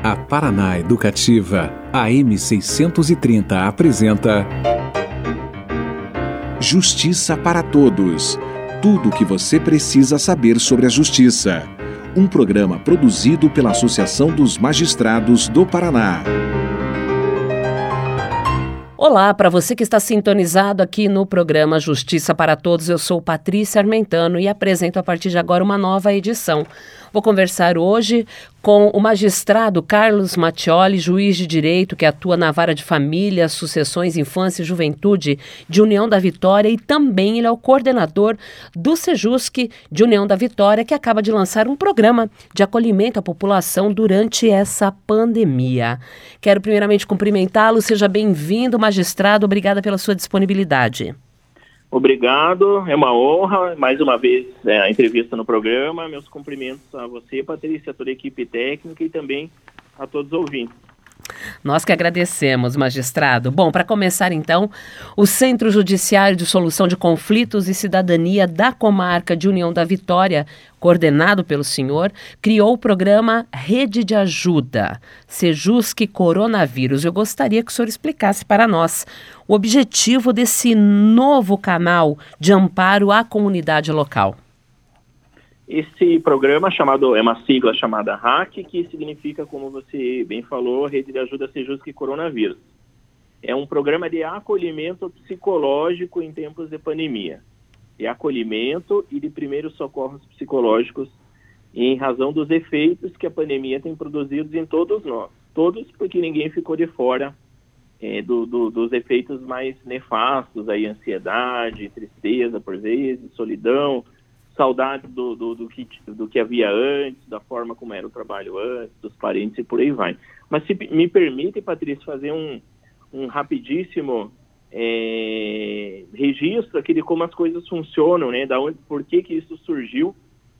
A Paraná Educativa, AM 630 apresenta Justiça para Todos. Tudo o que você precisa saber sobre a justiça. Um programa produzido pela Associação dos Magistrados do Paraná. Olá, para você que está sintonizado aqui no programa Justiça para Todos, eu sou Patrícia Armentano e apresento a partir de agora uma nova edição. Vou conversar hoje com o magistrado Carlos Mattioli, juiz de direito que atua na Vara de Família, Sucessões, Infância e Juventude de União da Vitória, e também ele é o coordenador do Sejusc de União da Vitória, que acaba de lançar um programa de acolhimento à população durante essa pandemia. Quero primeiramente cumprimentá-lo, seja bem-vindo, magistrado, obrigada pela sua disponibilidade. Obrigado, é uma honra, mais uma vez, a entrevista no programa. Meus cumprimentos a você, Patrícia, a toda a equipe técnica e também a todos os ouvintes. Nós que agradecemos, magistrado. Bom, para começar então, o Centro Judiciário de Solução de Conflitos e Cidadania da Comarca de União da Vitória, coordenado pelo senhor, criou o programa Rede de Ajuda, Sejusc Coronavírus. Eu gostaria que o senhor explicasse para nós o objetivo desse novo canal de amparo à comunidade local. Esse programa é uma sigla chamada RAC, que significa, como você bem falou, Rede de Ajuda Sejusc Coronavírus. É um programa de acolhimento psicológico em tempos de pandemia. De acolhimento e de primeiros socorros psicológicos em razão dos efeitos que a pandemia tem produzido em todos nós. Todos, porque ninguém ficou de fora dos efeitos mais nefastos, aí, ansiedade, tristeza, por vezes, solidão, saudade do que havia antes, da forma como era o trabalho antes, dos parentes e por aí vai. Mas se me permite, Patrícia, fazer um rapidíssimo registro aqui de como as coisas funcionam, né? Por que isso surgiu.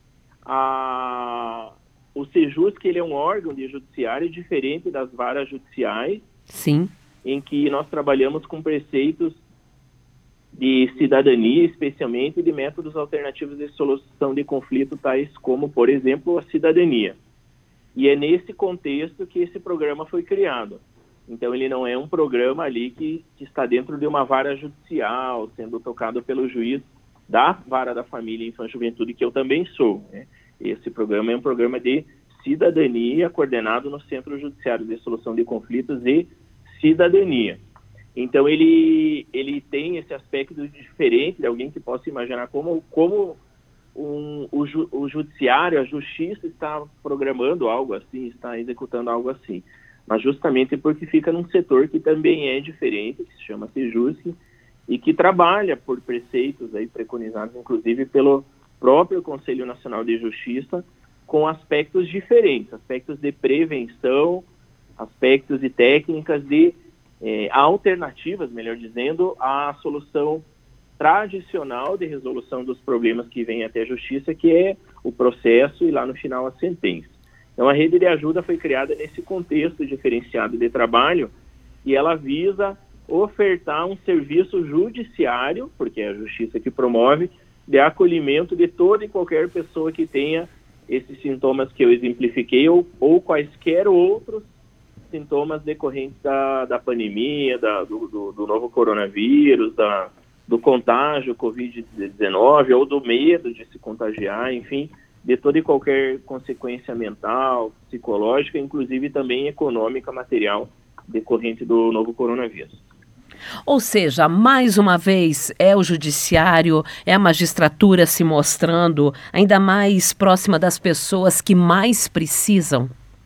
O Sejusc, ele é um órgão de judiciário diferente das varas judiciais. Sim. Em que nós trabalhamos com preceitos de cidadania, especialmente de métodos alternativos de solução de conflito, tais como, por exemplo, a cidadania. E é nesse contexto que esse programa foi criado. Então, ele não é um programa ali que está dentro de uma vara judicial, sendo tocado pelo juiz da Vara da Família, Infância e Juventude, que eu também sou, né? Esse programa é um programa de cidadania coordenado no Centro Judiciário de Solução de Conflitos e Cidadania. Então, ele tem esse aspecto diferente de alguém que possa imaginar como o judiciário, a justiça está programando algo assim, está executando algo assim. Mas justamente porque fica num setor que também é diferente, que se chama Sejusc, e que trabalha por preceitos aí preconizados, inclusive, pelo próprio Conselho Nacional de Justiça, com aspectos diferentes, aspectos de prevenção, aspectos e técnicas de alternativas, melhor dizendo, à solução tradicional de resolução dos problemas que vem até a justiça, que é o processo e lá no final a sentença. Então a Rede de Ajuda foi criada nesse contexto diferenciado de trabalho e ela visa ofertar um serviço judiciário, porque é a justiça que promove, de acolhimento de toda e qualquer pessoa que tenha esses sintomas que eu exemplifiquei ou quaisquer outros sintomas decorrentes da pandemia, do novo coronavírus, do contágio Covid-19 ou do medo de se contagiar, enfim, de toda e qualquer consequência mental, psicológica, inclusive também econômica, material, decorrente do novo coronavírus. Ou seja, mais uma vez é o judiciário, é a magistratura se mostrando ainda mais próxima das pessoas que mais precisam?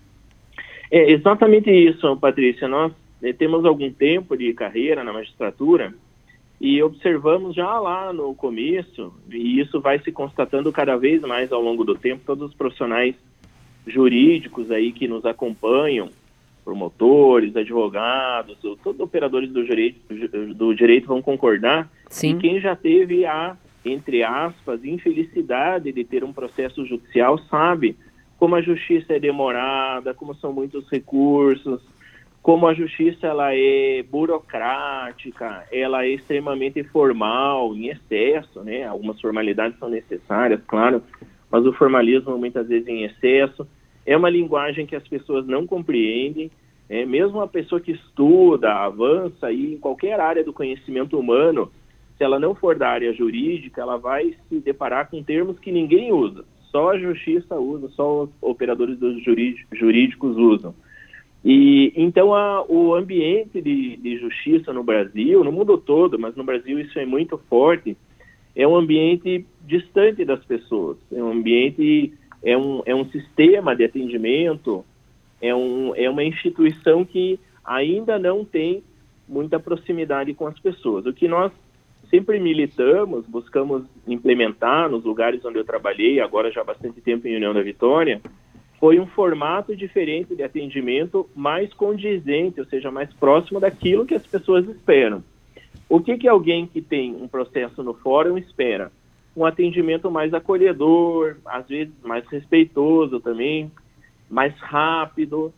É exatamente isso, Patrícia. Nós temos algum tempo de carreira na magistratura e observamos já lá no começo, e isso vai se constatando cada vez mais ao longo do tempo, todos os profissionais jurídicos aí que nos acompanham, promotores, advogados, todos operadores do direito vão concordar. Sim. E quem já teve a, entre aspas, infelicidade de ter um processo judicial sabe como a justiça é demorada, como são muitos recursos, como a justiça ela é burocrática, ela é extremamente formal, em excesso, né? Algumas formalidades são necessárias, claro, mas o formalismo muitas vezes em excesso. é uma linguagem que as pessoas não compreendem, mesmo a pessoa que estuda, avança aí em qualquer área do conhecimento humano, se ela não for da área jurídica, ela vai se deparar com termos que ninguém usa, só a justiça usa, só os operadores jurídicos usam. E então o ambiente de justiça no Brasil, no mundo todo, mas no Brasil isso é muito forte, é um ambiente distante das pessoas, é um ambiente, é um sistema de atendimento, é uma instituição que ainda não tem muita proximidade com as pessoas. O que nós sempre militamos, buscamos implementar nos lugares onde eu trabalhei, agora já há bastante tempo em União da Vitória, foi um formato diferente de atendimento mais condizente, ou seja, mais próximo daquilo que as pessoas esperam. O que alguém que tem um processo no fórum espera? Um atendimento mais acolhedor, às vezes mais respeitoso também, mais rápido,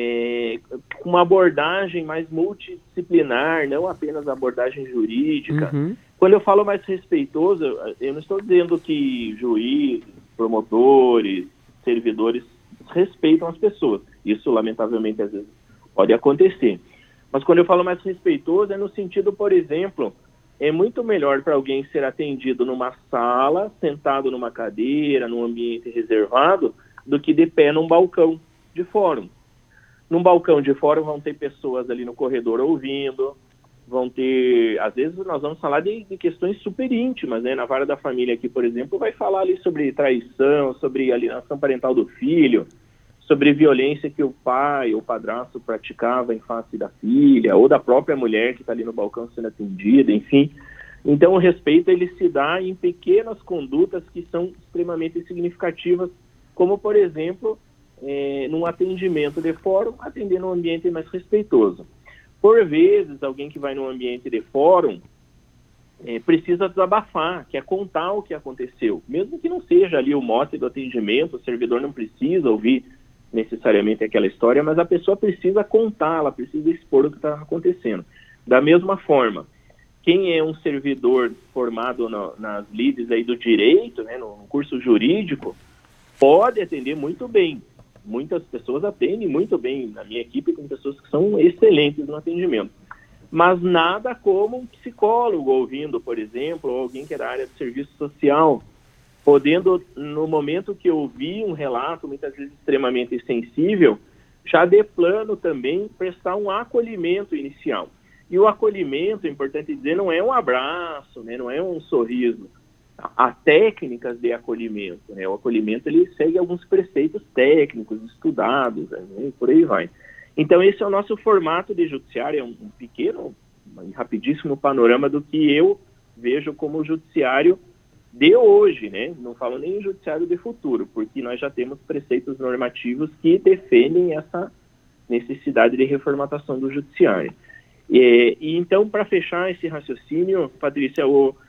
com uma abordagem mais multidisciplinar, não apenas a abordagem jurídica. Uhum. Quando eu falo mais respeitoso, eu não estou dizendo que juízes, promotores, servidores respeitam as pessoas. Isso, lamentavelmente, às vezes pode acontecer. Mas quando eu falo mais respeitoso, é no sentido, por exemplo, é muito melhor para alguém ser atendido numa sala, sentado numa cadeira, num ambiente reservado, do que de pé num balcão de fórum. Num balcão de fórum vão ter pessoas ali no corredor ouvindo, vão ter, às vezes nós vamos falar de questões super íntimas, né? Na vara da família aqui, por exemplo, vai falar ali sobre traição, sobre alienação parental do filho, sobre violência que o pai ou o padrasto praticava em face da filha, ou da própria mulher que está ali no balcão sendo atendida, enfim. Então o respeito ele se dá em pequenas condutas que são extremamente significativas, como, por exemplo, num atendimento de fórum, atender num ambiente mais respeitoso. Por vezes, alguém que vai num ambiente de fórum precisa desabafar, quer contar o que aconteceu. Mesmo que não seja ali o mote do atendimento, o servidor não precisa ouvir necessariamente aquela história, mas a pessoa precisa contar, ela precisa expor o que está acontecendo. Da mesma forma, quem é um servidor formado nas lides aí do direito, né, no curso jurídico, pode atender muito bem. Muitas pessoas atendem muito bem. Na minha equipe tem pessoas que são excelentes no atendimento. Mas nada como um psicólogo ouvindo, por exemplo, ou alguém que é da área de serviço social, podendo, no momento que ouvir um relato, muitas vezes extremamente sensível, já de plano também prestar um acolhimento inicial. E o acolhimento, é importante dizer, não é um abraço, né, não é um sorriso. Há técnicas de acolhimento, né? O acolhimento ele segue alguns preceitos técnicos estudados, né? E por aí vai. Então esse é o nosso formato de judiciário, é um pequeno e rapidíssimo panorama do que eu vejo como judiciário de hoje, né? Não falo nem em judiciário de futuro, porque nós já temos preceitos normativos que defendem essa necessidade de reformatação do judiciário. E então, para fechar esse raciocínio, Patrícia,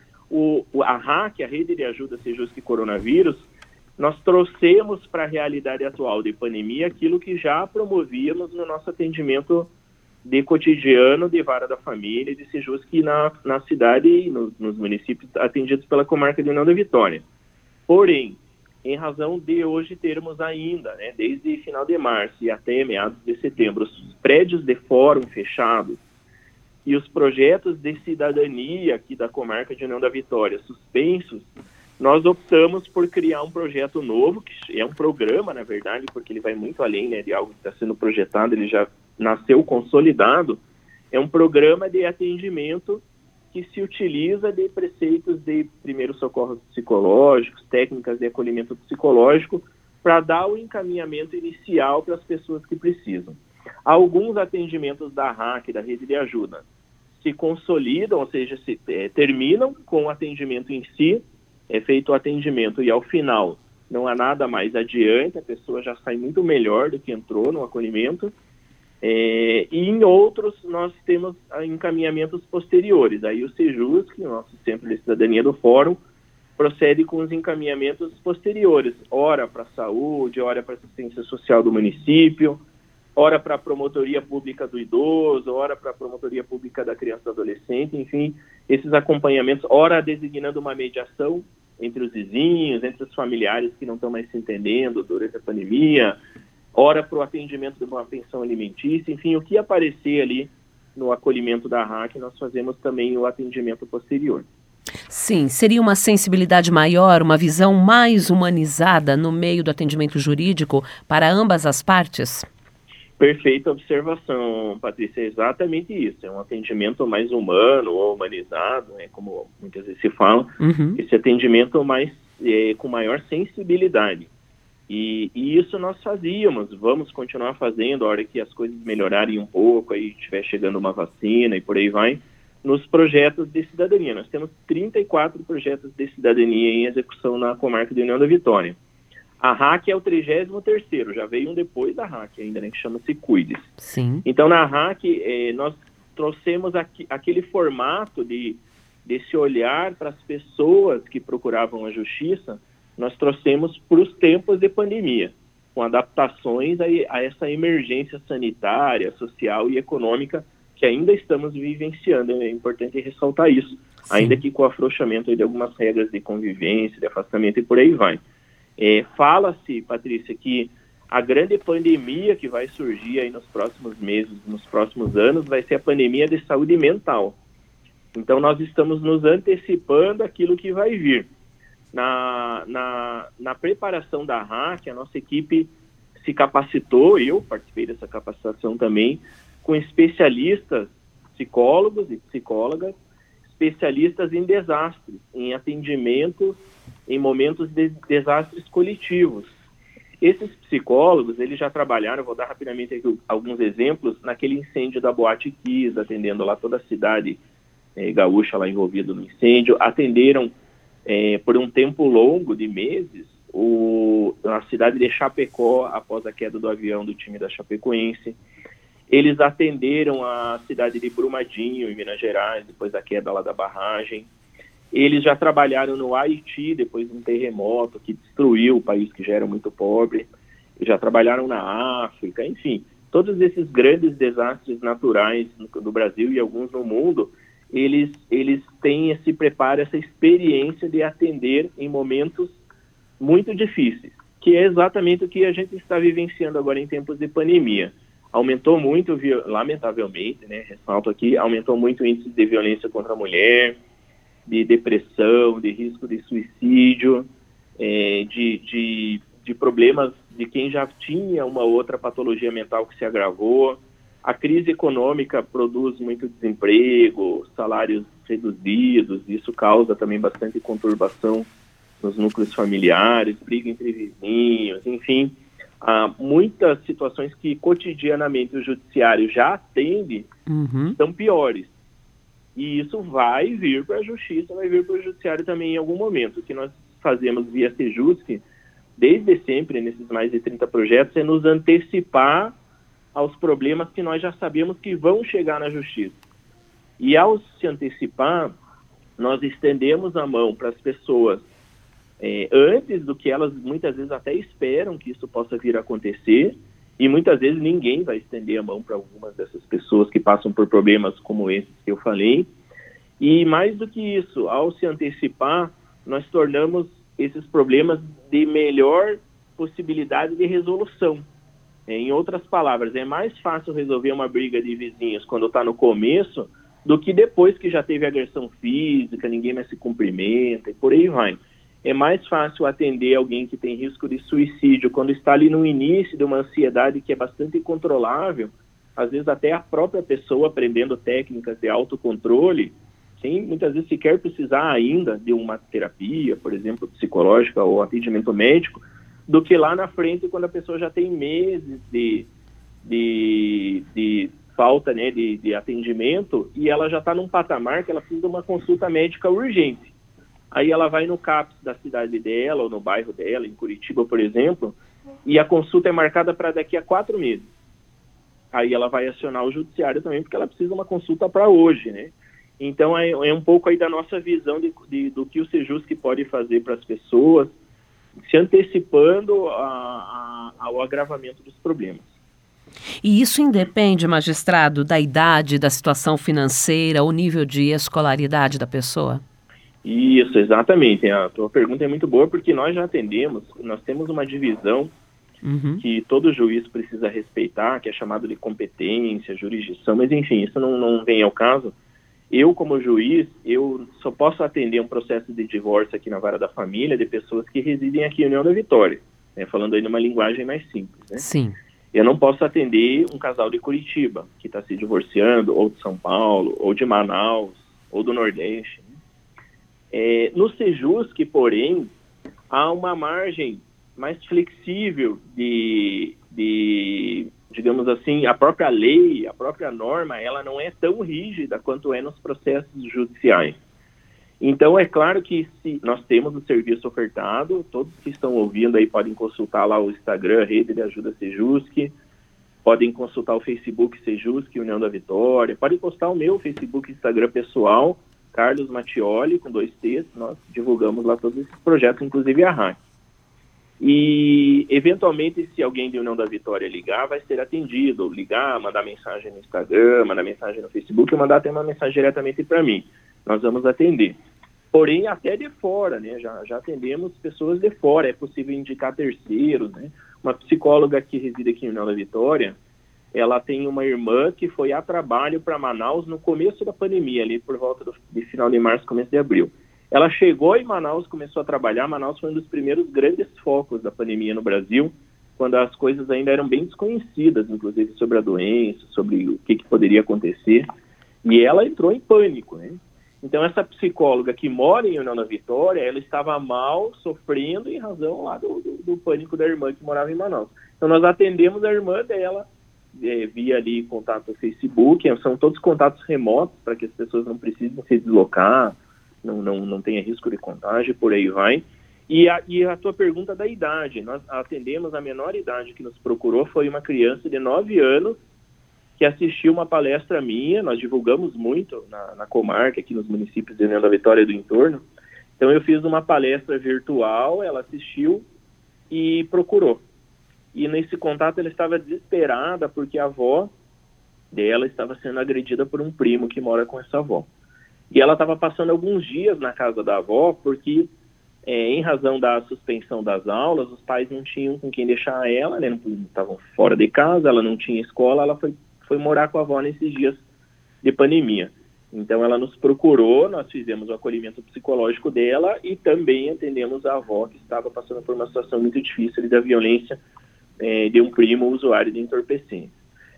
a RAC, a Rede de Ajuda Sejusc Coronavírus, nós trouxemos para a realidade atual de pandemia aquilo que já promovíamos no nosso atendimento de cotidiano de vara da família de Sejusc na cidade e nos municípios atendidos pela comarca de União da Vitória. Porém, em razão de hoje termos ainda, né, desde final de março e até meados de setembro, os prédios de fórum fechados, e os projetos de cidadania aqui da comarca de União da Vitória suspensos, nós optamos por criar um projeto novo, que é um programa, na verdade, porque ele vai muito além, né, de algo que está sendo projetado, ele já nasceu consolidado. É um programa de atendimento que se utiliza de preceitos de primeiros socorros psicológicos, técnicas de acolhimento psicológico, para dar o encaminhamento inicial para as pessoas que precisam. Alguns atendimentos da RAC, da Rede de Ajuda, se consolidam, ou seja, terminam com o atendimento em si, é feito o atendimento e ao final não há nada mais adiante, a pessoa já sai muito melhor do que entrou no acolhimento, e em outros nós temos encaminhamentos posteriores. Aí o Sejusc, o nosso Centro de Cidadania do Fórum, procede com os encaminhamentos posteriores, ora para a saúde, ora para a assistência social do município, ora para a promotoria pública do idoso, ora para a promotoria pública da criança e do adolescente, enfim, esses acompanhamentos, ora designando uma mediação entre os vizinhos, entre os familiares que não estão mais se entendendo durante a pandemia, ora para o atendimento de uma pensão alimentícia, enfim, o que aparecer ali no acolhimento da RAC, nós fazemos também o atendimento posterior. Sim, seria uma sensibilidade maior, uma visão mais humanizada no meio do atendimento jurídico para ambas as partes? Perfeita observação, Patrícia, é exatamente isso. É um atendimento mais humano ou humanizado, como muitas vezes se fala, esse atendimento mais, com maior sensibilidade. E isso nós fazíamos, vamos continuar fazendo a hora que as coisas melhorarem um pouco, aí estiver chegando uma vacina e por aí vai, nos projetos de cidadania. Nós temos 34 projetos de cidadania em execução na comarca de União da Vitória. A RAC é o 33º, já veio um depois da RAC ainda, né, que chama-se Cuide-se. Sim. Então, na RAC, nós trouxemos aquele formato desse olhar para as pessoas que procuravam a justiça, nós trouxemos para os tempos de pandemia, com adaptações a essa emergência sanitária, social e econômica que ainda estamos vivenciando. É importante ressaltar isso, sim, ainda que com o afrouxamento de algumas regras de convivência, de afastamento e por aí vai. Fala-se, Patrícia, que a grande pandemia que vai surgir aí nos próximos meses, nos próximos anos, vai ser a pandemia de saúde mental. Então, nós estamos nos antecipando aquilo que vai vir. Na preparação da RAC, a nossa equipe se capacitou, eu participei dessa capacitação também, com especialistas, psicólogos e psicólogas, especialistas em desastres, em atendimento em momentos de desastres coletivos. Esses psicólogos, eles já trabalharam, vou dar rapidamente aqui alguns exemplos, naquele incêndio da Boate Kiss, atendendo lá toda a cidade gaúcha lá envolvida no incêndio, atenderam por um tempo longo de meses a cidade de Chapecó após a queda do avião do time da Chapecoense. Eles atenderam a cidade de Brumadinho, em Minas Gerais, depois da queda lá da barragem. Eles já trabalharam no Haiti, depois de um terremoto que destruiu o país, que já era muito pobre. Já trabalharam na África, enfim. Todos esses grandes desastres naturais do Brasil e alguns no mundo, eles têm esse preparo, essa experiência de atender em momentos muito difíceis, que é exatamente o que a gente está vivenciando agora em tempos de pandemia. Aumentou muito, lamentavelmente, né, ressalto aqui, aumentou muito o índice de violência contra a mulher, de depressão, de risco de suicídio, de problemas de quem já tinha uma outra patologia mental que se agravou. A crise econômica produz muito desemprego, salários reduzidos, isso causa também bastante conturbação nos núcleos familiares, briga entre vizinhos, enfim, há muitas situações que cotidianamente o judiciário já atende, são piores. E isso vai vir para a justiça, vai vir para o judiciário também em algum momento. O que nós fazemos via Sejusc, desde sempre, nesses mais de 30 projetos, é nos antecipar aos problemas que nós já sabemos que vão chegar na justiça. E ao se antecipar, nós estendemos a mão para as pessoas antes do que elas muitas vezes até esperam que isso possa vir a acontecer, e muitas vezes ninguém vai estender a mão para algumas dessas pessoas que passam por problemas como esses que eu falei. E mais do que isso, ao se antecipar, nós tornamos esses problemas de melhor possibilidade de resolução. Em outras palavras, é mais fácil resolver uma briga de vizinhos quando está no começo do que depois que já teve agressão física, ninguém mais se cumprimenta e por aí vai. É mais fácil atender alguém que tem risco de suicídio quando está ali no início de uma ansiedade que é bastante incontrolável, às vezes até a própria pessoa aprendendo técnicas de autocontrole, sem muitas vezes sequer precisar ainda de uma terapia, por exemplo, psicológica ou atendimento médico, do que lá na frente quando a pessoa já tem meses de falta, né, de atendimento, e ela já está num patamar que ela precisa de uma consulta médica urgente. Aí ela vai no CAPS da cidade dela, ou no bairro dela, em Curitiba, por exemplo, e a consulta é marcada para daqui a 4 meses. Aí ela vai acionar o judiciário também, porque ela precisa de uma consulta para hoje, né? Então é um pouco aí da nossa visão do que o Sejusc pode fazer para as pessoas, se antecipando ao agravamento dos problemas. E isso independe, magistrado, da idade, da situação financeira, o nível de escolaridade da pessoa? Isso, exatamente. A tua pergunta é muito boa, porque nós já atendemos, nós temos uma divisão que todo juiz precisa respeitar, que é chamado de competência, jurisdição, mas enfim, isso não vem ao caso. Eu, como juiz, eu só posso atender um processo de divórcio aqui na Vara da Família de pessoas que residem aqui em União da Vitória, né, falando aí numa linguagem mais simples, né? Sim. Eu não posso atender um casal de Curitiba, que está se divorciando, ou de São Paulo, ou de Manaus, ou do Nordeste, né? No Sejusc, porém, há uma margem mais flexível de, digamos assim, a própria lei, a própria norma, ela não é tão rígida quanto é nos processos judiciais. Então, é claro que se nós temos o serviço ofertado, todos que estão ouvindo aí podem consultar lá o Instagram, Rede de Ajuda Sejusc, podem consultar o Facebook Sejusc, União da Vitória, podem postar o meu Facebook e Instagram pessoal, Carlos Mattioli, com 2 T's, nós divulgamos lá todos esses projetos, inclusive a RAC. E, eventualmente, se alguém de União da Vitória ligar, vai ser atendido. Ligar, mandar mensagem no Instagram, mandar mensagem no Facebook, ou mandar até uma mensagem diretamente para mim. Nós vamos atender. Porém, até de fora, né? Já atendemos pessoas de fora. É possível indicar terceiros, né? Uma psicóloga que reside aqui em União da Vitória, ela tem uma irmã que foi a trabalho para Manaus no começo da pandemia, ali por volta de final de março, começo de abril. Ela chegou em Manaus, começou a trabalhar. Manaus foi um dos primeiros grandes focos da pandemia no Brasil, quando as coisas ainda eram bem desconhecidas, inclusive sobre a doença, sobre o que poderia acontecer. E ela entrou em pânico, né? Então, essa psicóloga que mora em União da Vitória, ela estava mal, sofrendo em razão lá do pânico da irmã que morava em Manaus. Então, nós atendemos a irmã dela via ali contato no Facebook. São todos contatos remotos para que as pessoas não precisem se deslocar, não tenha risco de contágio, por aí vai. E a tua pergunta da idade, nós atendemos a menor idade que nos procurou, foi uma criança de 9 anos que assistiu uma palestra minha. Nós divulgamos muito na comarca, aqui nos municípios de União da Vitória e do entorno. Então eu fiz uma palestra virtual, ela assistiu e procurou. E nesse contato ela estava desesperada porque a avó dela estava sendo agredida por um primo que mora com essa avó. E ela estava passando alguns dias na casa da avó porque, em razão da suspensão das aulas, os pais não tinham com quem deixar ela, né? Estavam fora de casa, ela não tinha escola, ela foi morar com a avó nesses dias de pandemia. Então ela nos procurou, nós fizemos o acolhimento psicológico dela e também atendemos a avó que estava passando por uma situação muito difícil da violência de um primo usuário de entorpecentes.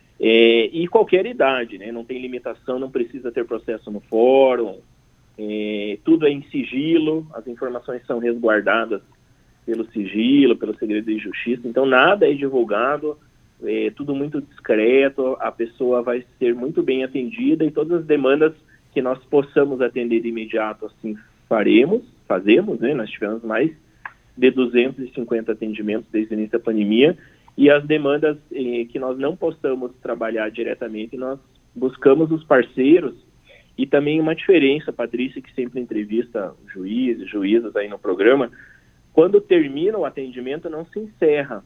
E qualquer idade, né? Não tem limitação, não precisa ter processo no fórum, tudo é em sigilo, as informações são resguardadas pelo sigilo, pelo segredo de justiça, então nada é divulgado, tudo muito discreto, a pessoa vai ser muito bem atendida e todas as demandas que nós possamos atender de imediato, assim, fazemos, né? Nós tivemos mais de 250 atendimentos desde o início da pandemia, e as demandas que nós não possamos trabalhar diretamente, nós buscamos os parceiros. E também uma diferença, Patrícia, que sempre entrevista juízes, juízas aí no programa, quando termina o atendimento não se encerra.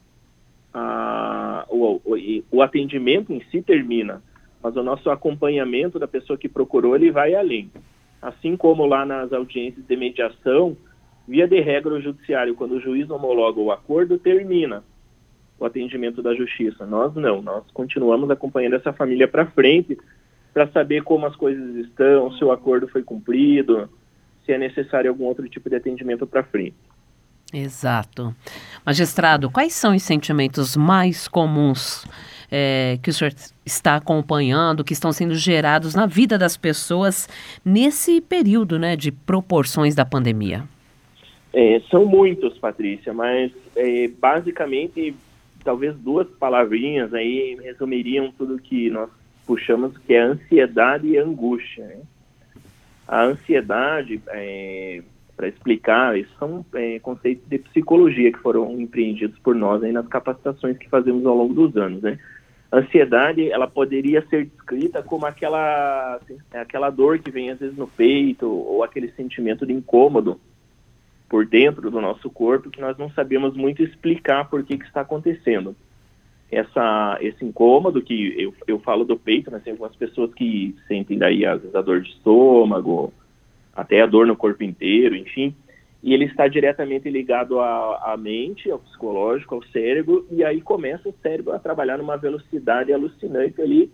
O atendimento em si termina, mas o nosso acompanhamento da pessoa que procurou, ele vai além. Assim como lá nas audiências de mediação, via de regra o judiciário, quando o juiz homologa o acordo, termina o atendimento da justiça. Nós não, nós continuamos acompanhando essa família para frente, para saber como as coisas estão, se o acordo foi cumprido, se é necessário algum outro tipo de atendimento para frente. Exato. Magistrado, quais são os sentimentos mais comuns que o senhor está acompanhando, que estão sendo gerados na vida das pessoas nesse período, né, de proporções da pandemia? São muitos, Patrícia, mas basicamente talvez 2 palavrinhas aí resumiriam tudo que nós puxamos, que é ansiedade e angústia, né? A ansiedade, para explicar, isso são conceitos de psicologia que foram empreendidos por nós aí nas capacitações que fazemos ao longo dos anos, né? A ansiedade, ela poderia ser descrita como aquela dor que vem às esse no peito, ou aquele sentimento de incômodo por dentro do nosso corpo, que nós não sabemos muito explicar por que está acontecendo. Esse incômodo, que eu falo do peito, né? Tem algumas pessoas que sentem daí às vezes a dor de estômago, até a dor no corpo inteiro, enfim. e ele está diretamente ligado à mente, ao psicológico, ao cérebro, e aí começa o cérebro a trabalhar numa velocidade alucinante ali.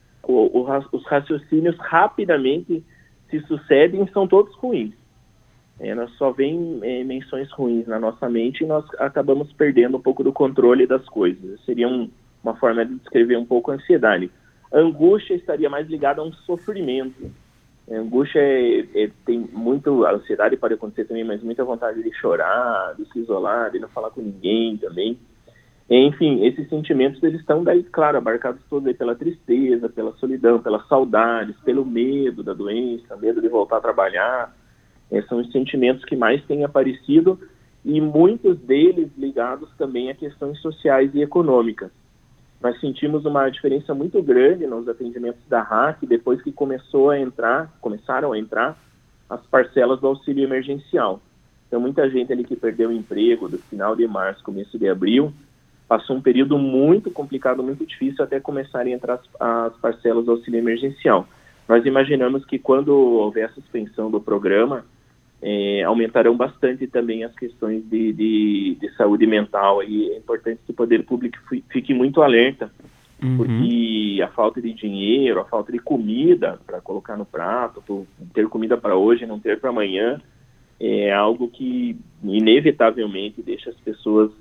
Os raciocínios rapidamente se sucedem e são todos ruins. Nós só vem menções ruins na nossa mente e nós acabamos perdendo um pouco do controle das coisas. Seria uma forma de descrever um pouco a ansiedade. A angústia estaria mais ligada a um sofrimento. A angústia tem muito... A ansiedade pode acontecer também, mas muita vontade de chorar, de se isolar, de não falar com ninguém também. Enfim, esses sentimentos, eles estão daí, claro, abarcados todos aí pela tristeza, pela solidão, pelas saudades, pelo medo da doença, medo de voltar a trabalhar. São os sentimentos que mais têm aparecido e muitos deles ligados também a questões sociais e econômicas. Nós sentimos uma diferença muito grande nos atendimentos da RAC depois que começaram a entrar as parcelas do auxílio emergencial. Então, muita gente ali que perdeu o emprego do final de março, começo de abril, passou um período muito complicado, muito difícil até começarem a entrar as parcelas do auxílio emergencial. Nós imaginamos que quando houver a suspensão do programa, aumentarão bastante também as questões de saúde mental, e é importante que o poder público fique muito alerta, porque a falta de dinheiro, a falta de comida para colocar no prato, ter comida para hoje e não ter para amanhã, é algo que inevitavelmente deixa as pessoas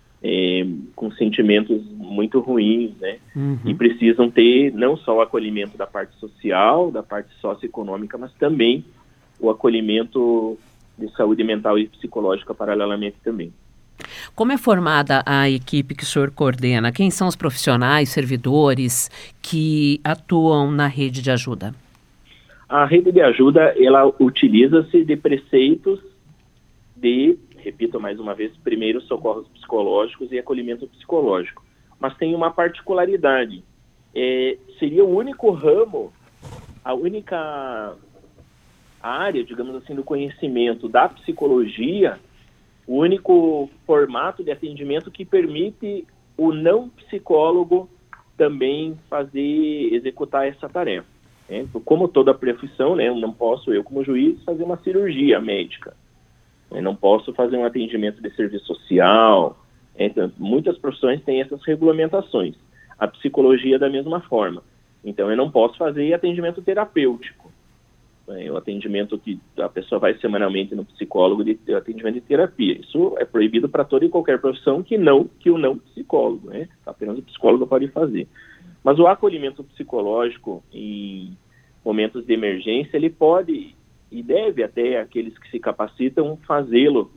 com sentimentos muito ruins, né? E precisam ter não só o acolhimento da parte social, da parte socioeconômica, mas também o acolhimento de saúde mental e psicológica paralelamente também. Como é formada a equipe que o senhor coordena? Quem são os profissionais, servidores que atuam na rede de ajuda? A rede de ajuda, ela utiliza-se de preceitos de, repito mais uma vez, primeiros socorros psicológicos e acolhimento psicológico. Mas tem uma particularidade. Seria o único ramo, a única área, digamos assim, do conhecimento da psicologia, o único formato de atendimento que permite o não psicólogo também executar essa tarefa. Como toda profissão, né, eu não posso, eu como juiz, fazer uma cirurgia médica. Eu não posso fazer um atendimento de serviço social. Então, muitas profissões têm essas regulamentações. A psicologia da mesma forma. Então, eu não posso fazer atendimento terapêutico. O atendimento que a pessoa vai semanalmente no psicólogo, de atendimento de terapia. Isso é proibido para toda e qualquer profissão que o não psicólogo, né? Apenas o psicólogo pode fazer. Mas o acolhimento psicológico em momentos de emergência, ele pode e deve até aqueles que se capacitam fazê-lo.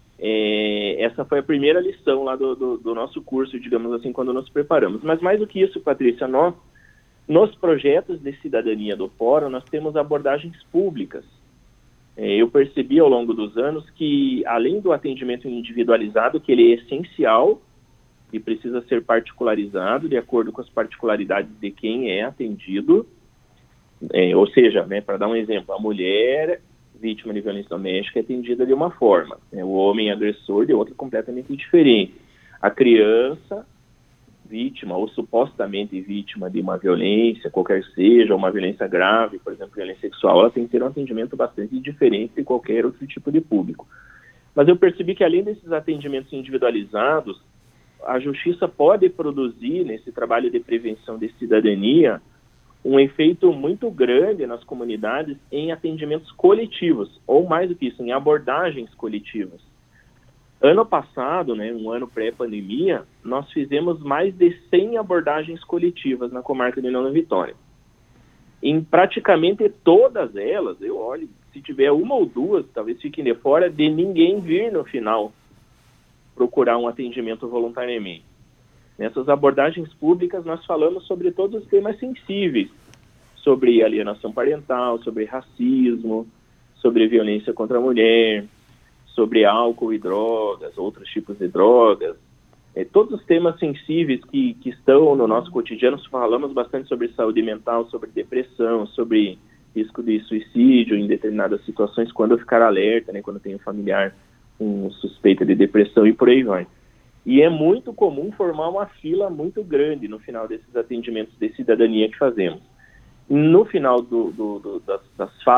Essa foi a primeira lição lá do nosso curso, digamos assim, quando nos preparamos. Mas mais do que isso, Patrícia, nos projetos de cidadania do Fórum, nós temos abordagens públicas. Eu percebi ao longo dos anos que, além do atendimento individualizado, que ele é essencial e precisa ser particularizado de acordo com as particularidades de quem é atendido, ou seja, né, para dar um exemplo, a mulher vítima de violência doméstica é atendida de uma forma, o homem agressor de outra completamente diferente. A criança vítima ou supostamente vítima de uma violência, qualquer seja, uma violência grave, por exemplo, violência sexual, ela tem que ter um atendimento bastante diferente de qualquer outro tipo de público. Mas eu percebi que, além desses atendimentos individualizados, a Justiça pode produzir, nesse trabalho de prevenção de cidadania, um efeito muito grande nas comunidades em atendimentos coletivos, ou mais do que isso, em abordagens coletivas. Ano passado, né, um ano pré-pandemia, nós fizemos mais de 100 abordagens coletivas na comarca de Nova Vitória. Em praticamente todas elas, eu olho, se tiver uma ou duas, talvez fiquem de fora, de ninguém vir no final procurar um atendimento voluntariamente. Nessas abordagens públicas, nós falamos sobre todos os temas sensíveis, sobre alienação parental, sobre racismo, sobre violência contra a mulher, sobre álcool e drogas, outros tipos de drogas, todos os temas sensíveis que estão no nosso cotidiano. Falamos bastante sobre saúde mental, sobre depressão, sobre risco de suicídio em determinadas situações, quando ficar alerta, né, quando tem um familiar com suspeita de depressão e por aí vai. E é muito comum formar uma fila muito grande no final desses atendimentos de cidadania que fazemos. No final das falas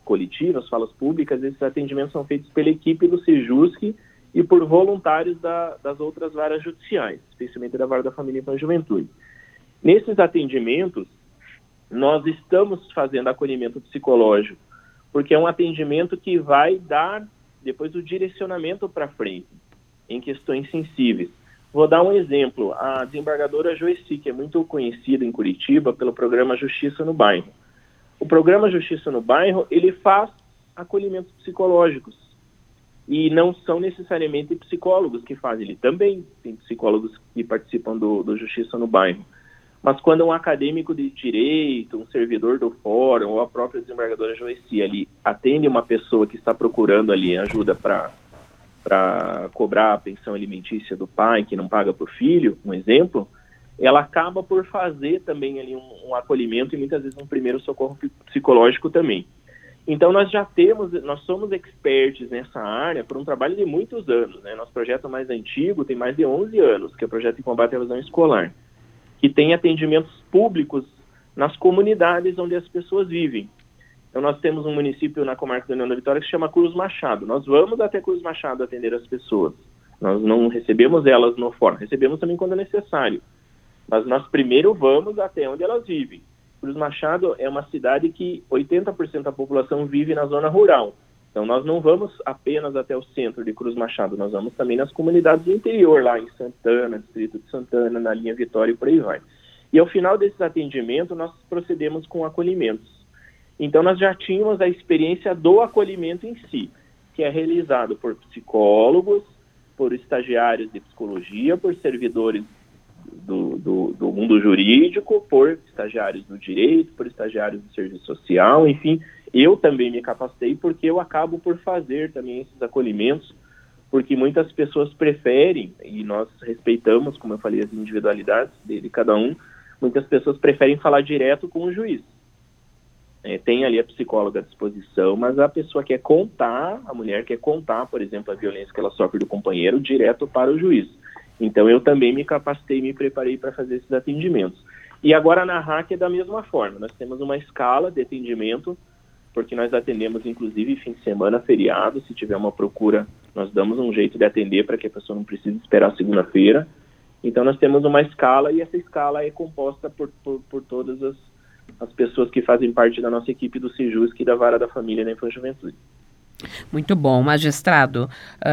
coletivas, falas públicas, esses atendimentos são feitos pela equipe do Sejusc e por voluntários das outras varas judiciais, especialmente da Vara da Família e Juventude. Nesses atendimentos, nós estamos fazendo acolhimento psicológico, porque é um atendimento que vai dar depois o direcionamento para frente, em questões sensíveis. Vou dar um exemplo. A desembargadora Joeci, que é muito conhecida em Curitiba pelo programa Justiça no Bairro. O programa Justiça no Bairro, ele faz acolhimentos psicológicos. E não são necessariamente psicólogos que fazem. Ele também tem psicólogos que participam do Justiça no Bairro. Mas quando um acadêmico de direito, um servidor do fórum, ou a própria desembargadora Joeci ali atende uma pessoa que está procurando ali ajuda para cobrar a pensão alimentícia do pai, que não paga para o filho, um exemplo, ela acaba por fazer também ali um acolhimento e muitas vezes um primeiro socorro psicológico também. Então nós somos experts nessa área por um trabalho de muitos anos, né? Nosso projeto mais antigo tem mais de 11 anos, que é o projeto de combate à evasão escolar, que tem atendimentos públicos nas comunidades onde as pessoas vivem. Então nós temos um município na comarca da União da Vitória que se chama Cruz Machado. Nós vamos até Cruz Machado atender as pessoas. Nós não recebemos elas no fórum, recebemos também quando é necessário. Mas nós primeiro vamos até onde elas vivem. Cruz Machado é uma cidade que 80% da população vive na zona rural. Então nós não vamos apenas até o centro de Cruz Machado, nós vamos também nas comunidades do interior, lá em Santana, Distrito de Santana, na linha Vitória e por aí vai. E ao final desses atendimentos nós procedemos com acolhimentos. Então nós já tínhamos a experiência do acolhimento em si, que é realizado por psicólogos, por estagiários de psicologia, por servidores do mundo jurídico, por estagiários do direito, por estagiários do serviço social, enfim. Eu também me capacitei porque eu acabo por fazer também esses acolhimentos, porque muitas pessoas preferem, e nós respeitamos, como eu falei, as individualidades de cada um, muitas pessoas preferem falar direto com o juiz. Tem ali a psicóloga à disposição, mas a pessoa quer contar, a mulher quer contar, por exemplo, a violência que ela sofre do companheiro direto para o juiz. Então eu também me capacitei, me preparei para fazer esses atendimentos. E agora na RAC é da mesma forma, nós temos uma escala de atendimento, porque nós atendemos inclusive fim de semana, feriado, se tiver uma procura, nós damos um jeito de atender para que a pessoa não precise esperar segunda-feira. Então nós temos uma escala e essa escala é composta por todas as pessoas que fazem parte da nossa equipe do Sejusc e da Vara da Família na Infância e Juventude. Muito bom, magistrado.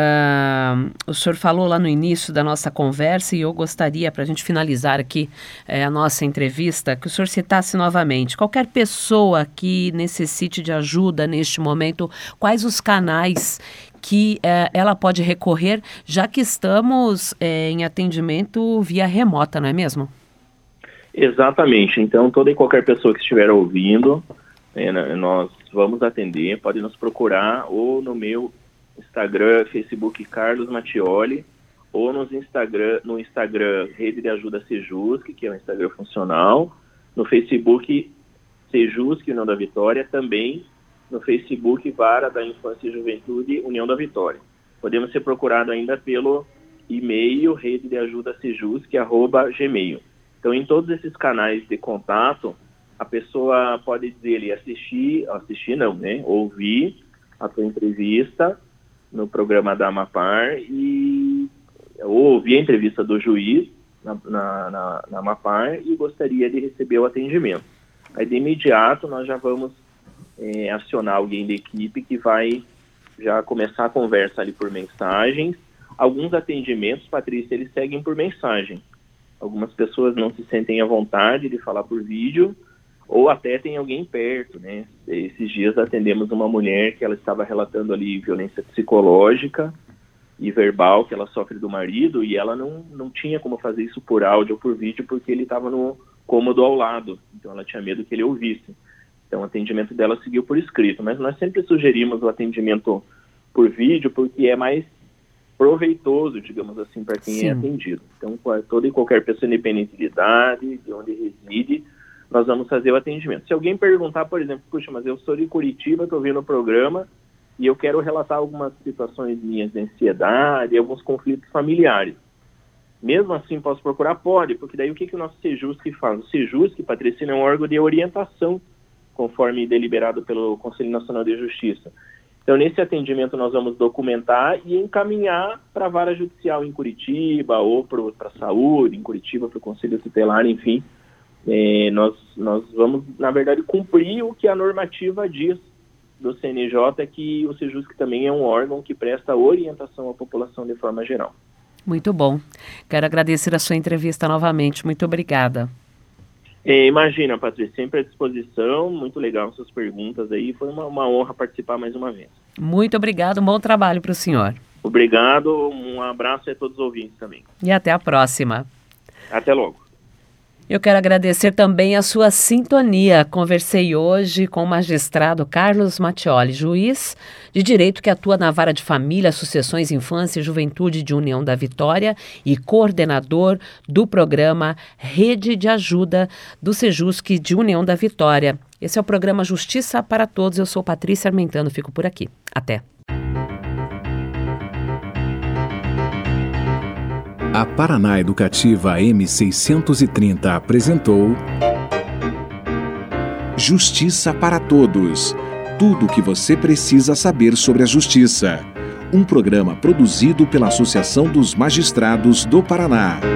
O senhor falou lá no início da nossa conversa e eu gostaria, para a gente finalizar aqui a nossa entrevista, que o senhor citasse novamente. Qualquer pessoa que necessite de ajuda neste momento, quais os canais que ela pode recorrer, já que estamos em atendimento via remota, não é mesmo? Exatamente. Então, toda e qualquer pessoa que estiver ouvindo, nós vamos atender, pode nos procurar ou no meu Instagram, Facebook Carlos Mattioli, ou no Instagram Rede de Ajuda Sejusc, que é um Instagram funcional, no Facebook Sejusc União da Vitória, também no Facebook Vara da Infância e Juventude União da Vitória. Podemos ser procurados ainda pelo e-mail rededeajudasejusc@gmail. Então, em todos esses canais de contato, a pessoa pode dizer ali, ouvir a tua entrevista no programa da Amapar ou ouvir a entrevista do juiz na Amapar e gostaria de receber o atendimento. Aí, de imediato, nós já vamos acionar alguém da equipe que vai já começar a conversa ali por mensagens. Alguns atendimentos, Patrícia, eles seguem por mensagem. Algumas pessoas não se sentem à vontade de falar por vídeo, ou até tem alguém perto, né? Esses dias atendemos uma mulher que ela estava relatando ali violência psicológica e verbal que ela sofre do marido, e ela não tinha como fazer isso por áudio ou por vídeo, porque ele estava no cômodo ao lado, então ela tinha medo que ele ouvisse. Então o atendimento dela seguiu por escrito, mas nós sempre sugerimos o atendimento por vídeo, porque é mais proveitoso, digamos assim, para quem é atendido. Então, toda e qualquer pessoa, independente de idade, de onde reside, nós vamos fazer o atendimento. Se alguém perguntar, por exemplo, puxa, mas eu sou de Curitiba, estou vendo o programa e eu quero relatar algumas situações minhas de ansiedade, alguns conflitos familiares. Mesmo assim, posso procurar? Pode, porque daí o que o nosso Sejusc faz? O Sejusc, Patrícia, é um órgão de orientação conforme deliberado pelo Conselho Nacional de Justiça. Então, nesse atendimento, nós vamos documentar e encaminhar para a vara judicial em Curitiba ou para a saúde, em Curitiba, para o Conselho Tutelar, enfim. Nós vamos, na verdade, cumprir o que a normativa diz do CNJ, que o Sejusc também é um órgão que presta orientação à população de forma geral. Muito bom. Quero agradecer a sua entrevista novamente. Muito obrigada. Imagina, Patrícia, sempre à disposição, muito legal suas perguntas aí, foi uma honra participar mais uma vez. Muito obrigado, um bom trabalho para o senhor. Obrigado, um abraço a todos os ouvintes também. E até a próxima. Até logo. Eu quero agradecer também a sua sintonia. Conversei hoje com o magistrado Carlos Mattioli, juiz de direito que atua na Vara de Família, Sucessões, Infância e Juventude de União da Vitória e coordenador do programa Rede de Ajuda do Sejusc de União da Vitória. Esse é o programa Justiça para Todos. Eu sou Patrícia Armentano, fico por aqui. Até. A Paraná Educativa M630 apresentou Justiça para Todos. Tudo o que você precisa saber sobre a justiça. Um programa produzido pela Associação dos Magistrados do Paraná.